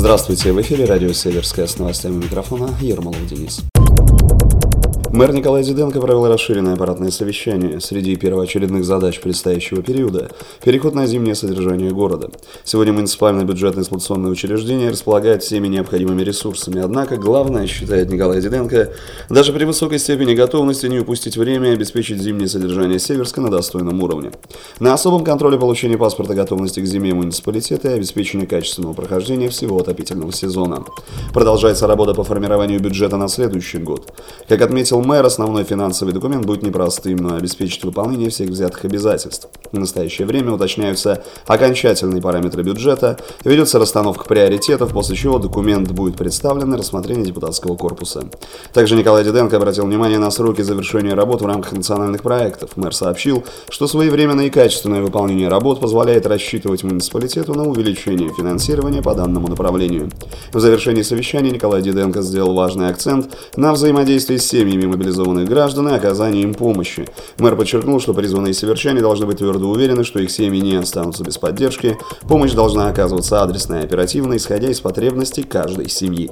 Здравствуйте, в эфире радио «Северская», с новостями микрофона Ермолов Денис. Мэр Николай Диденко провел расширенное аппаратное совещание. Среди первоочередных задач предстоящего периода – переход на зимнее содержание города. Сегодня муниципальное бюджетное эксплуатационное учреждение располагает всеми необходимыми ресурсами. Однако главное, считает Николай Диденко, даже при высокой степени готовности не упустить время и обеспечить зимнее содержание Северска на достойном уровне. На особом контроле получения паспорта готовности к зиме муниципалитета и обеспечения качественного прохождения всего отопительного сезона. Продолжается работа по формированию бюджета на следующий год. Как отметил мэр, основной финансовый документ будет непростым, но обеспечит выполнение всех взятых обязательств. В настоящее время уточняются окончательные параметры бюджета, ведется расстановка приоритетов, после чего документ будет представлен на рассмотрение депутатского корпуса. Также Николай Диденко обратил внимание на сроки завершения работ в рамках национальных проектов. Мэр сообщил, что своевременное и качественное выполнение работ позволяет рассчитывать муниципалитету на увеличение финансирования по данному направлению. В завершении совещания Николай Диденко сделал важный акцент на взаимодействии с семьями мобилизованных граждан и оказании им помощи. Мэр подчеркнул, что призванные северчане должны быть твердо уверены, что их семьи не останутся без поддержки. Помощь должна оказываться адресной и оперативной, исходя из потребностей каждой семьи.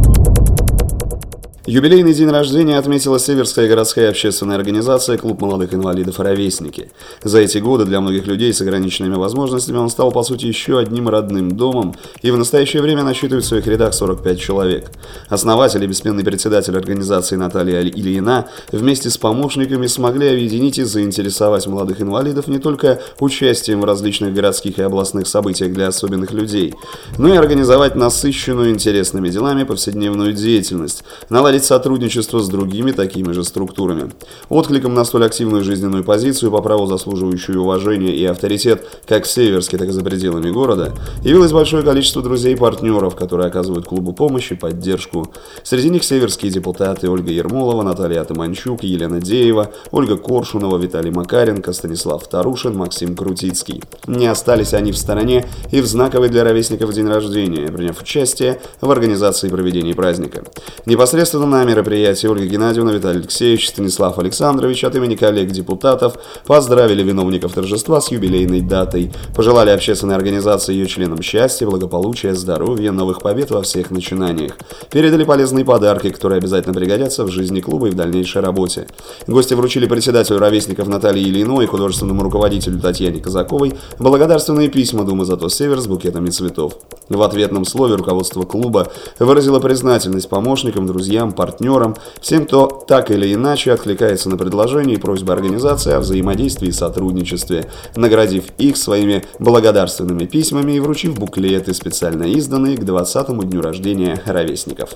Юбилейный день рождения отметила Северская городская общественная организация «Клуб молодых инвалидов «Ровесники». За эти годы для многих людей с ограниченными возможностями он стал, по сути, еще одним родным домом, и в настоящее время насчитывает в своих рядах 45 человек. Основатель и бессменный председатель организации Наталья Ильина вместе с помощниками смогли объединить и заинтересовать молодых инвалидов не только участием в различных городских и областных событиях для особенных людей, но и организовать насыщенную интересными делами повседневную деятельность, наладить сотрудничество с другими такими же структурами. Откликом на столь активную жизненную позицию, по праву заслуживающую уважения и авторитет как в Северске, так и за пределами города, явилось большое количество друзей и партнеров, которые оказывают клубу помощь и поддержку. Среди них северские депутаты Ольга Ермолова, Наталья Атаманчук, Елена Деева, Ольга Коршунова, Виталий Макаренко, Станислав Тарушин, Максим Крутицкий. Не остались они в стороне и в знаковый для ровесников день рождения, приняв участие в организации проведения праздника. Непосредственно на мероприятии Ольга Геннадьевна, Виталий Алексеевич, Станислав Александрович от имени коллег-депутатов поздравили виновников торжества с юбилейной датой, пожелали общественной организации и ее членам счастья, благополучия, здоровья, новых побед во всех начинаниях. Передали полезные подарки, которые обязательно пригодятся в жизни клуба и в дальнейшей работе. Гости вручили председателю ровесников Наталье Ильиной и художественному руководителю Татьяне Казаковой благодарственные письма Думы за то Север с букетами цветов. В ответном слове руководство клуба выразило признательность помощникам, друзьям, партнерам, всем, кто так или иначе откликается на предложения и просьбы организации о взаимодействии и сотрудничестве, наградив их своими благодарственными письмами и вручив буклеты, специально изданные к 20-му дню рождения ровесников.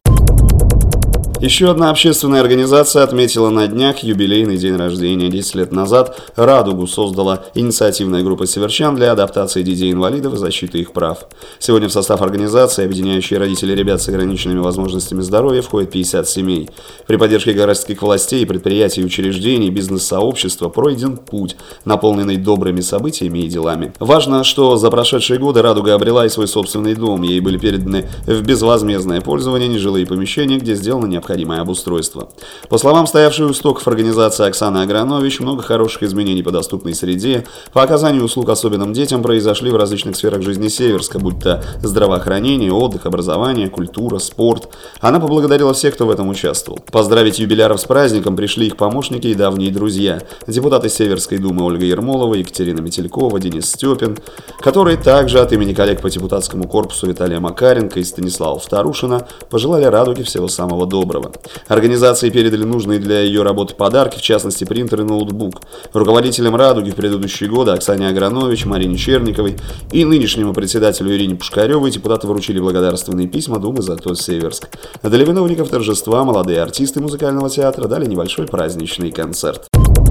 Еще одна общественная организация отметила на днях юбилейный день рождения. 10 лет назад «Радугу» создала инициативная группа северчан для адаптации детей-инвалидов и защиты их прав. Сегодня в состав организации, объединяющей родителей ребят с ограниченными возможностями здоровья, входит 50 семей. При поддержке городских властей, предприятий и учреждений, бизнес-сообщества пройден путь, наполненный добрыми событиями и делами. Важно, что за прошедшие годы «Радуга» обрела и свой собственный дом. Ей были переданы в безвозмездное пользование нежилые помещения, где сделано необходимое обустройство. По словам стоявшей у истоков организации Оксаны Агранович, много хороших изменений по доступной среде, по оказанию услуг особенным детям произошли в различных сферах жизни Северска, будь то здравоохранение, отдых, образование, культура, спорт. Она поблагодарила всех, кто в этом участвовал. Поздравить юбиляров с праздником пришли их помощники и давние друзья, депутаты Северской думы Ольга Ермолова, Екатерина Метелькова, Денис Степин, которые также от имени коллег по депутатскому корпусу Виталия Макаренко и Станислава Тарушина пожелали Радуге всего самого доброго. Организации передали нужные для ее работы подарки, в частности принтер и ноутбук. Руководителям «Радуги» в предыдущие годы Оксане Агранович, Марине Черниковой и нынешнему председателю Ирине Пушкаревой депутаты вручили благодарственные письма Думы за то Северск. Для виновников торжества молодые артисты музыкального театра дали небольшой праздничный концерт.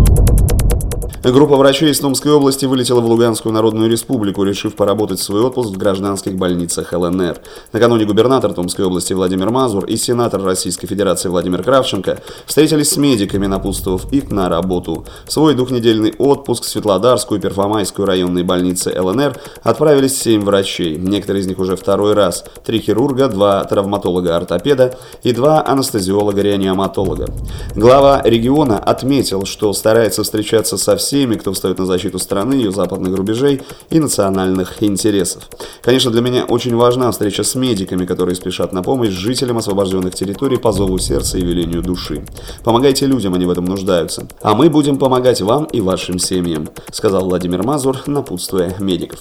Группа врачей из Томской области вылетела в Луганскую Народную Республику, решив поработать в свой отпуск в гражданских больницах ЛНР. Накануне губернатор Томской области Владимир Мазур и сенатор Российской Федерации Владимир Кравченко встретились с медиками, напутствовав их на работу. В свой двухнедельный отпуск в Светлодарскую и Перфомайскую районные больницы ЛНР отправились 7 врачей. Некоторые из них уже второй раз. 3 хирурга, 2 травматолога-ортопеда и 2 анестезиолога-реаниматолога. Глава региона отметил, что старается встречаться со всеми всеми, кто встает на защиту страны, ее западных рубежей и национальных интересов. Конечно, для меня очень важна встреча с медиками, которые спешат на помощь жителям освобожденных территорий по зову сердца и велению души. Помогайте людям, они в этом нуждаются. А мы будем помогать вам и вашим семьям, сказал Владимир Мазур, напутствуя медиков.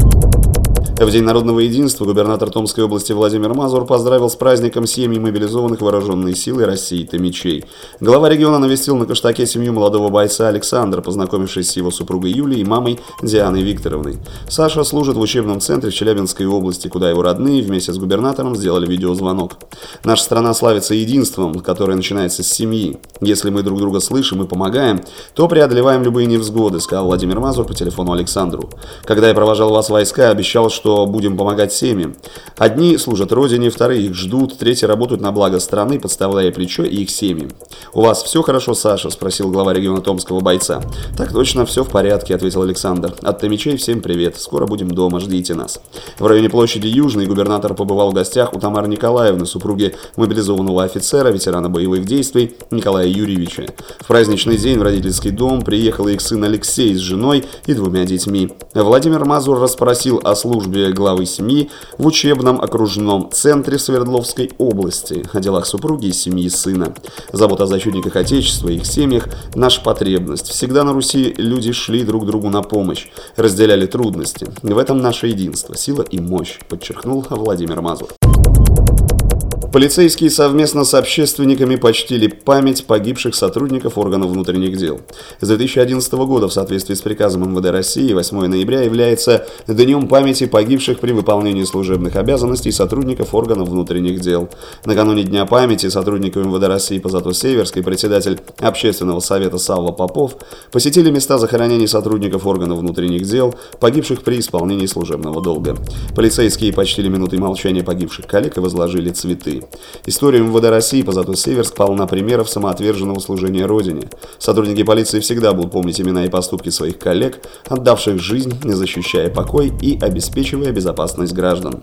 В День народного единства губернатор Томской области Владимир Мазур поздравил с праздником семьи мобилизованных вооруженной силы России Томичей. Глава региона навестил на Кыштаке семью молодого бойца Александра, познакомившись с его супругой Юлией и мамой Дианой Викторовной. Саша служит в учебном центре в Челябинской области, куда его родные вместе с губернатором сделали видеозвонок. Наша страна славится единством, которое начинается с семьи. Если мы друг друга слышим и помогаем, то преодолеваем любые невзгоды, сказал Владимир Мазур по телефону Александру. Когда я провожал вас в войска, обещал, что будем помогать семьям. Одни служат родине, вторые их ждут, третьи работают на благо страны, подставляя плечо и их семьям. «У вас все хорошо, Саша?» – спросил глава региона томского бойца. «Так точно, все в порядке», – ответил Александр. «От Томичей всем привет. Скоро будем дома, ждите нас». В районе площади Южной губернатор побывал в гостях у Тамары Николаевны, супруги мобилизованного офицера, ветерана боевых действий Николая Юрьевича. В праздничный день в родительский дом приехал их сын Алексей с женой и 2 детьми. Владимир Мазур расспросил о службе главы семьи в учебном окружном центре в Свердловской области, о делах супруги и семьи сына. Забота о защитниках Отечества и их семьях – наша потребность. Всегда на Руси люди шли друг другу на помощь, разделяли трудности. В этом наше единство, сила и мощь, подчеркнул Владимир Мазур. Полицейские совместно с общественниками почтили память погибших сотрудников органов внутренних дел. С 2011 года в соответствии с приказом МВД России 8 ноября является Днем памяти погибших при выполнении служебных обязанностей сотрудников органов внутренних дел. Накануне Дня памяти сотрудников МВД России по Зато-Северской председатель Общественного совета Савва Попов посетили места захоронений сотрудников органов внутренних дел, погибших при исполнении служебного долга. Полицейские почтили минутой молчания погибших коллег и возложили цветы. История МВД России по Зато-Северск полна примеров самоотверженного служения Родине. Сотрудники полиции всегда будут помнить имена и поступки своих коллег, отдавших жизнь, защищая покой и обеспечивая безопасность граждан.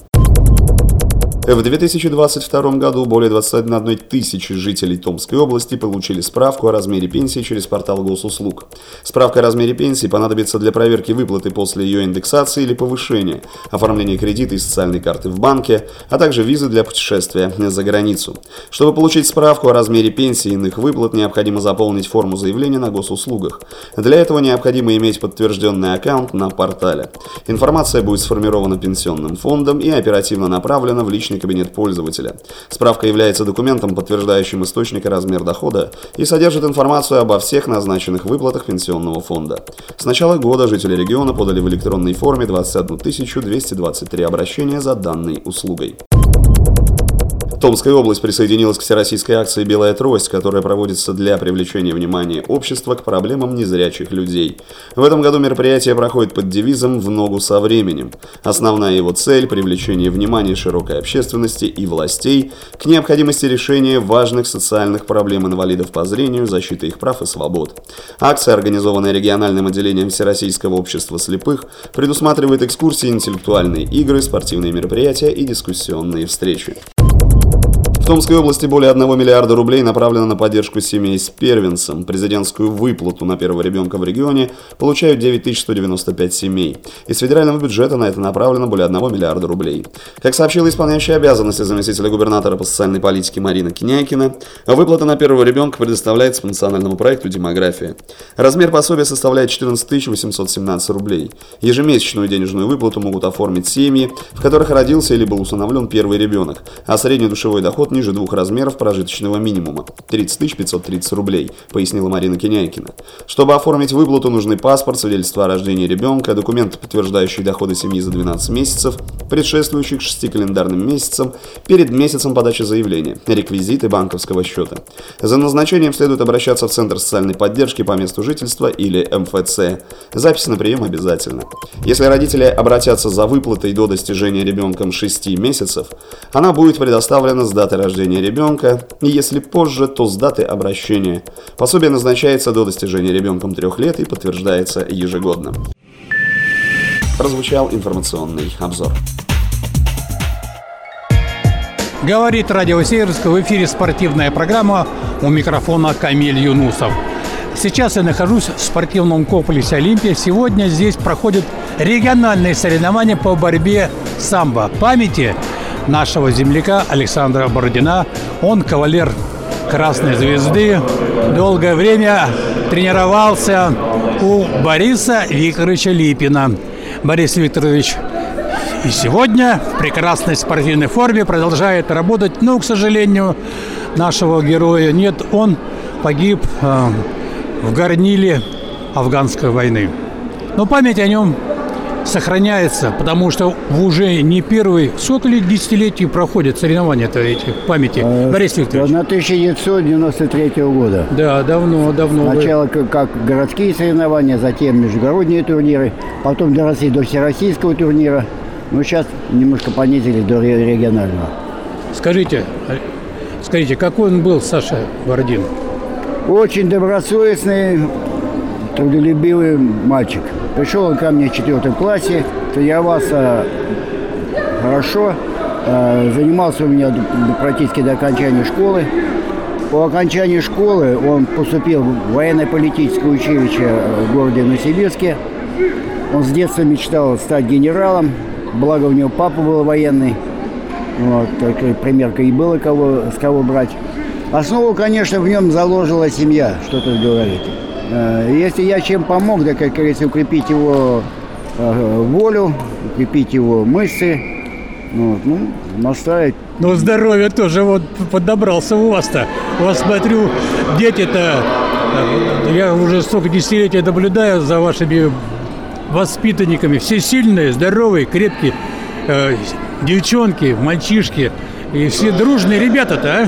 В 2022 году более 21 тысячи жителей Томской области получили справку о размере пенсии через портал госуслуг. Справка о размере пенсии понадобится для проверки выплаты после ее индексации или повышения, оформления кредита и социальной карты в банке, а также визы для путешествия за границу. Чтобы получить справку о размере пенсии и иных выплат, необходимо заполнить форму заявления на госуслугах. Для этого необходимо иметь подтвержденный аккаунт на портале. Информация будет сформирована пенсионным фондом и оперативно направлена в личный кабинет пользователя. Справка является документом, подтверждающим источник и размер дохода, и содержит информацию обо всех назначенных выплатах пенсионного фонда. С начала года жители региона подали в электронной форме 21 223 обращения за данной услугой. Томская область присоединилась к всероссийской акции «Белая трость», которая проводится для привлечения внимания общества к проблемам незрячих людей. В этом году мероприятие проходит под девизом «В ногу со временем». Основная его цель – привлечение внимания широкой общественности и властей к необходимости решения важных социальных проблем инвалидов по зрению, защиты их прав и свобод. Акция, организованная региональным отделением Всероссийского общества слепых, предусматривает экскурсии, интеллектуальные игры, спортивные мероприятия и дискуссионные встречи. В Томской области более 1 миллиарда рублей направлено на поддержку семей с первенцем. Президентскую выплату на первого ребенка в регионе получают 9195 семей. Из федерального бюджета на это направлено более 1 миллиарда рублей. Как сообщила исполняющая обязанности заместителя губернатора по социальной политике Марина Княкина, выплата на первого ребенка предоставляется по национальному проекту «Демография». Размер пособия составляет 14 817 рублей. Ежемесячную денежную выплату могут оформить семьи, в которых родился или был усыновлен первый ребенок, а средний душевой доход ниже 2 размеров прожиточного минимума – 30 530 рублей, пояснила Марина Княкина. Чтобы оформить выплату, нужны паспорт, свидетельство о рождении ребенка, документы, подтверждающие доходы семьи за 12 месяцев, предшествующих 6 календарным месяцам, перед месяцем подачи заявления, реквизиты банковского счета. За назначением следует обращаться в Центр социальной поддержки по месту жительства или МФЦ. Запись на прием обязательно. Если родители обратятся за выплатой до достижения ребенком 6 месяцев, она будет предоставлена с даты рождения ребенка, и если позже, то с даты обращения. Пособие назначается до достижения ребенком 3 лет и подтверждается ежегодно. Прозвучал информационный обзор. Говорит Радио Северск, в эфире спортивная программа, у микрофона Камиль Юнусов. Сейчас я нахожусь в спортивном комплексе «Олимпия». Сегодня здесь проходят региональные соревнования по борьбе самбо. Памяти нашего земляка Александра Бородина. Он кавалер Красной Звезды. Долгое время тренировался у Бориса Викторовича Липина. Борис Викторович и сегодня в прекрасной спортивной форме продолжает работать. Но, к сожалению, нашего героя нет. Он погиб в горниле афганской войны. Но память о нем сохраняется, потому что уже не первый, сколько лет, десятилетий проходят соревнования-то эти памяти. Борис Викторович. 1993 года. Да, давно. Сначала как городские соревнования, затем международные турниры, потом доросли до всероссийского турнира. Но сейчас немножко понизили до регионального. Скажите, какой он был, Саша Бородин? Очень добросовестный, трудолюбивый мальчик. Пришел он ко мне в 4 классе, тренировался хорошо, занимался у меня практически до окончания школы. По окончании школы он поступил в военно-политическое училище в городе Новосибирске. Он с детства мечтал стать генералом, благо у него папа был военный. Вот, такая примерка и было, с кого брать. Основу, конечно, в нем заложила семья, что тут говорить. Если я чем помог, да, как говорится, укрепить его волю, укрепить его мышцы, наставить. Ну, здоровье тоже вот подобрался у вас-то. У вас, смотрю, дети-то, я уже столько десятилетий наблюдаю за вашими воспитанниками. Все сильные, здоровые, крепкие, девчонки, мальчишки. И все дружные ребята-то,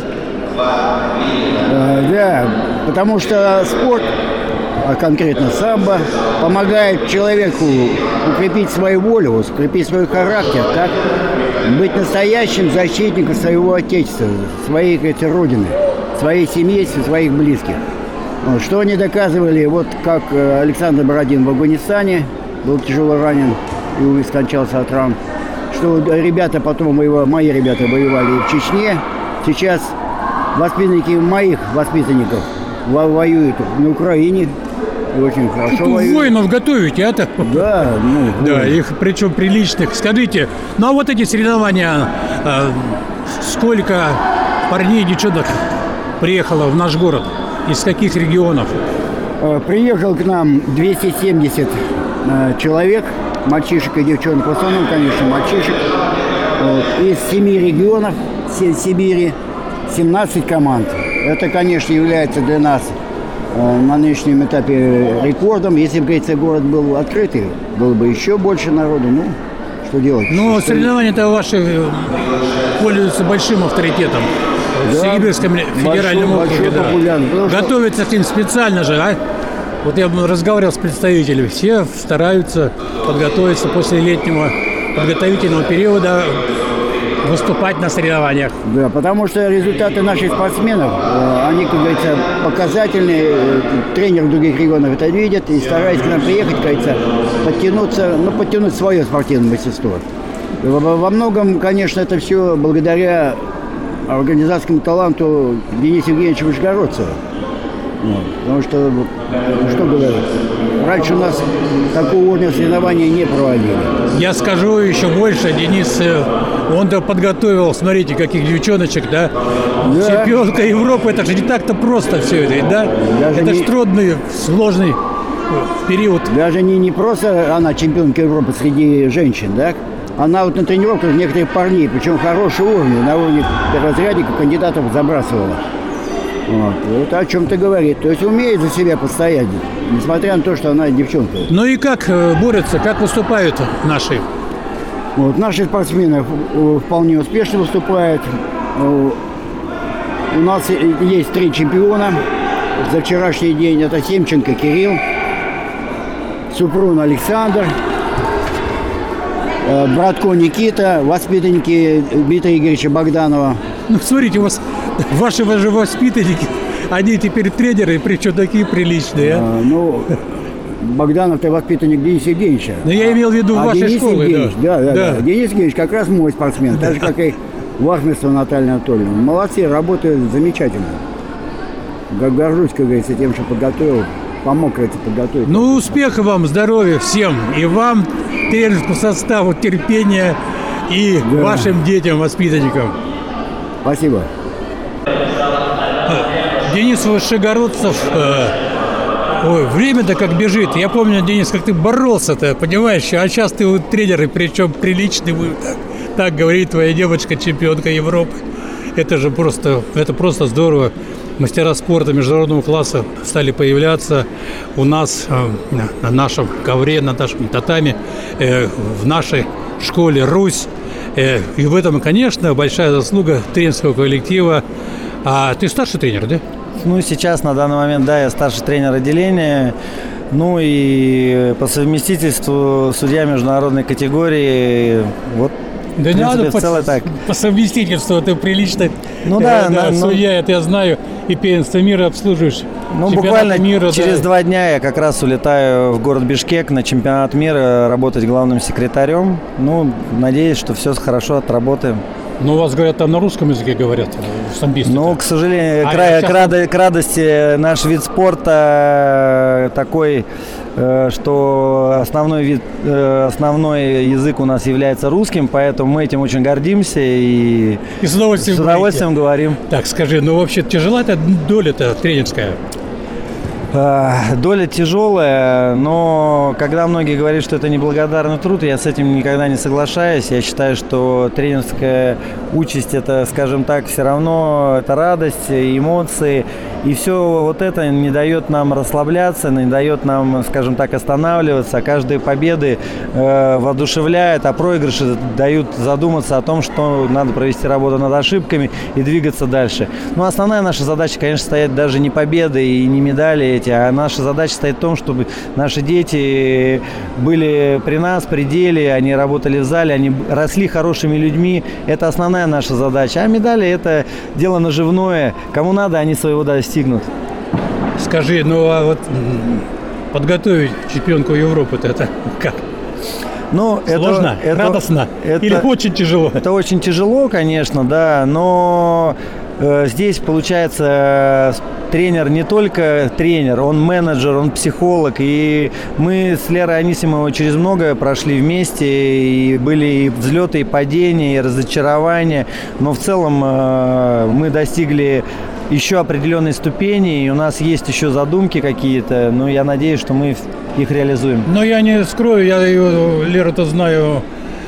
Да, потому что спорт, а конкретно самбо, помогает человеку укрепить свою волю, укрепить свой характер, так? Быть настоящим защитником своего отечества, своей, кажется, родины, своей семьи, своих близких. Вот, что они доказывали, вот как Александр Бородин в Афганистане был тяжело ранен и скончался от ран, что ребята потом, мои ребята воевали в Чечне, сейчас воспитанники моих воспитанников воюют на Украине. И очень хорошо воюют. Воинов готовите, это? Да. Да, их причем приличных. Скажите, ну а вот эти соревнования, сколько парней и девчонок приехало в наш город? Из каких регионов? Приехал к нам 270 человек, мальчишек и девчонок. В основном, конечно, мальчишек. Вот. Из 7 регионов Сибири 17 команд. Это, конечно, является для нас на нынешнем этапе рекордом. Если бы, говорится, город был открытый, было бы еще больше народу. Ну, что делать? Ну, соревнования-то ваши пользуются большим авторитетом. Да, в Сибирском федеральном округе. Да. Готовятся к ним специально же, а? Вот я разговаривал с представителями. Все стараются подготовиться после летнего подготовительного периода, выступать на соревнованиях. Да, потому что результаты наших спортсменов, они, как говорится, показательные. Тренеры других регионов это видят и стараются к нам приехать, как говорится, подтянуть свое спортивное мастерство. Во многом, конечно, это все благодаря организаторскому таланту Дениса Евгеньевича Вышгородцева. Потому что говорить, раньше у нас такого уровня соревнований не проводили. Я скажу еще больше, Денис, он-то подготовил, смотрите, каких девчоночек, да? Чемпионка Европы, это же не так-то просто все это, да? Это же трудный, сложный период. Даже не просто она чемпионка Европы среди женщин, да? Она вот на тренировках некоторых парней, причем хорошего уровня, на уровне разрядников, кандидатов забрасывала. Вот. Это о чем-то говорит. То есть умеет за себя постоять, несмотря на то, что она девчонка. Ну и как борются, как выступают наши? Вот, наши спортсмены вполне успешно выступают. У нас есть 3 чемпиона. За вчерашний день это Семченко Кирилл, Супрун Александр, Братко Никита, воспитанники Дмитрия Игоревича Богданова. Ну, смотрите, у вас ваши же воспитанники, они теперь тренеры, причем такие приличные. Богданов-то воспитанник Дениса Евгеньевича. Но я имел в виду вашей школы. Да. Денис Евгеньевич как раз мой спортсмен, так же, как и Вахмистова Наталья Анатольевна. Молодцы, работают замечательно. горжусь, как говорится, тем, что подготовил, помог это подготовить. Ну, успехов вам, здоровья всем. И вам, тренерскому составу, терпения и вашим детям, воспитанникам. Спасибо. Денис Вышегородцев. Ой, время-то как бежит. Я помню, Денис, как ты боролся-то, понимаешь? А сейчас ты вот тренер, и причем приличный. Так говорит твоя девочка, чемпионка Европы. Это же просто здорово. Мастера спорта международного класса стали появляться у нас на нашем ковре, на нашем татами, в нашей школе «Русь». И в этом, конечно, большая заслуга тренерского коллектива. А ты старший тренер, да? Ну, сейчас, на данный момент, да, я старший тренер отделения. Ну и по совместительству судья международной категории. Вот, да, в принципе, надо в целом так. По совместительству ты прилично. Ну да, судья, это я знаю, и первенство мира обслуживаешь. Ну, чемпионат буквально мира, через 2 дня я как раз улетаю в город Бишкек на чемпионат мира работать главным секретарем. Ну, надеюсь, что все хорошо отработаем. Ну, у вас, говорят, там на русском языке говорят, в самбисте. Ну, к сожалению, сейчас... к радости наш вид спорта такой, что основной язык у нас является русским, поэтому мы этим очень гордимся и с удовольствием говорим. Так, скажи, ну вообще тяжела эта доля-то тренерская? Доля тяжелая, но когда многие говорят, что это неблагодарный труд, я с этим никогда не соглашаюсь. Я считаю, что тренерская участь – это, скажем так, все равно это радость, эмоции. И все вот это не дает нам расслабляться, не дает нам, скажем так, останавливаться. Каждые победы воодушевляют, а проигрыши дают задуматься о том, что надо провести работу над ошибками и двигаться дальше. Но основная наша задача, конечно, стоит даже не победы и не медали эти, а наша задача стоит в том, чтобы наши дети были при нас, при деле, они работали в зале, они росли хорошими людьми. Это основная наша задача. А медали – это дело наживное. Кому надо, они своего достигнут. Скажи, ну а вот подготовить чемпионку Европы-то это как? Ну, сложно, радостно или очень тяжело? Это очень тяжело, конечно, да, но здесь, получается, тренер не только тренер, он менеджер, он психолог. И мы с Лерой Анисимовой через многое прошли вместе. И были и взлеты, и падения, и разочарования. Но в целом мы достигли еще определенной ступени. И у нас есть еще задумки какие-то. Но я надеюсь, что мы их реализуем. Но я не скрою, я ее, Леру-то знаю,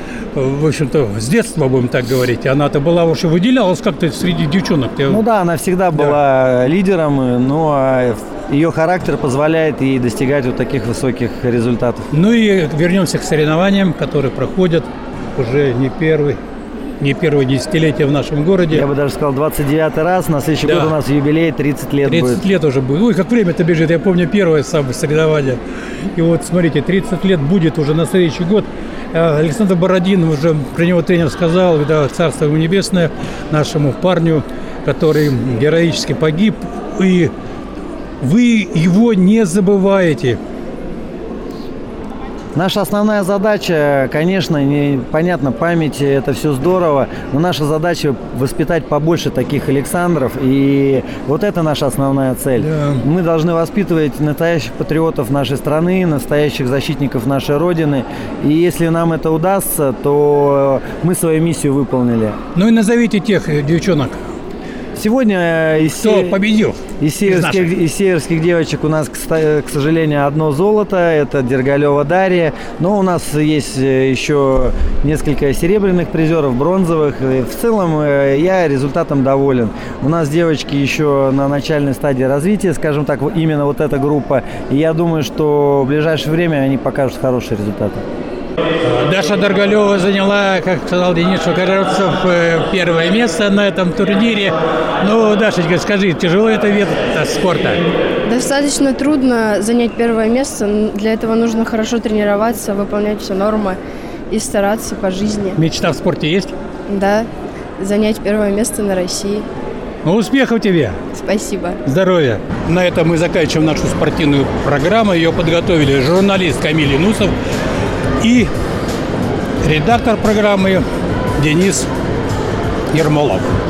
в общем-то, с детства, будем так говорить. Она-то была уж и выделялась как-то среди девчонок. Ну да, она всегда была лидером, но ее характер позволяет ей достигать вот таких высоких результатов. Ну и вернемся к соревнованиям, которые проходят уже не первое десятилетие в нашем городе. Я бы даже сказал, 29-й раз. На следующий год у нас юбилей, 30 лет 30 будет. лет уже будет. Ой, как время-то бежит. Я помню первое самое соревнование. И вот, смотрите, 30 лет будет уже на следующий год. Александр Бородин, уже про него тренер сказал, да, царство ему небесное, нашему парню, который героически погиб. И вы его не забываете. Наша основная задача, конечно, понятно, память – это все здорово, но наша задача – воспитать побольше таких Александров, и вот это наша основная цель. Да. Мы должны воспитывать настоящих патриотов нашей страны, настоящих защитников нашей Родины, и если нам это удастся, то мы свою миссию выполнили. Ну и назовите тех девчонок. Сегодня кто победил? Из северских девочек у нас, к сожалению, одно золото. Это Дергалева Дарья. Но у нас есть еще несколько серебряных призеров, бронзовых. И в целом я результатом доволен. У нас девочки еще на начальной стадии развития, скажем так, именно вот эта группа. И я думаю, что в ближайшее время они покажут хорошие результаты. Даша Дергалева заняла, как сказал Денис Вышегородцев, первое место на этом турнире. Ну, Дашечка, скажи, тяжело это вид спорта? Достаточно трудно занять первое место. Для этого нужно хорошо тренироваться, выполнять все нормы и стараться по жизни. Мечта в спорте есть? Да, занять первое место на России. Ну, успехов тебе! Спасибо. Здоровья! На этом мы заканчиваем нашу спортивную программу. Ее подготовили журналист Камиль Юнусов и редактор программы Денис Ермолов.